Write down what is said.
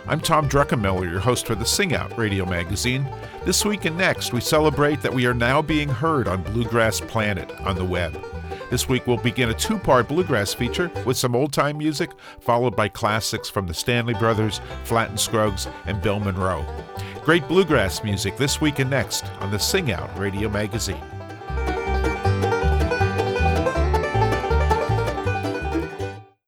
I'm Tom Druckenmiller, your host for the Sing Out radio magazine. This week and next, we celebrate that we are now being heard on Bluegrass Planet on the web. This week, we'll begin a two-part bluegrass feature with some old-time music, followed by classics from the Stanley Brothers, Flatt and Scruggs, and Bill Monroe. Great bluegrass music this week and next on the Sing Out radio magazine.